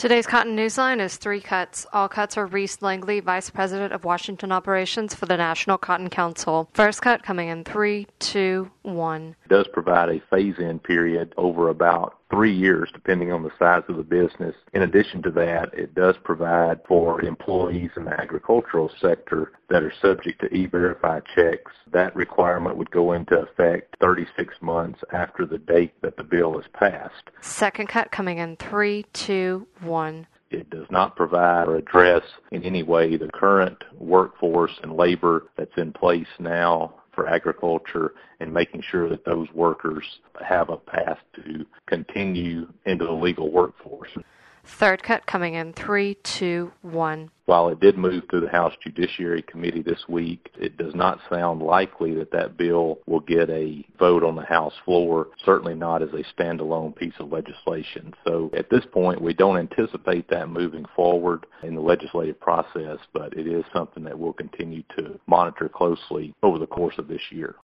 Today's Cotton Newsline is 3 cuts. All cuts are Reese Langley, Vice President of Washington Operations for the National Cotton Council. First cut coming in 3, 2, 1. It does provide a phase-in period over about 3 years, depending on the size of the business. In addition to that, it does provide for employees in the agricultural sector that are subject to E-Verify checks. That requirement would go into effect 36 months after the date that the bill is passed. Second cut coming in 3, 2, 1. It does not provide or address in any way the current workforce and labor that's in place now for agriculture and making sure that those workers have a path to continue into the legal workforce. Third cut coming in 3, 2, 1. While it did move through the House Judiciary Committee this week, it does not sound likely that that bill will get a vote on the House floor, certainly not as a standalone piece of legislation. So at this point, we don't anticipate that moving forward in the legislative process, but it is something that we'll continue to monitor closely over the course of this year.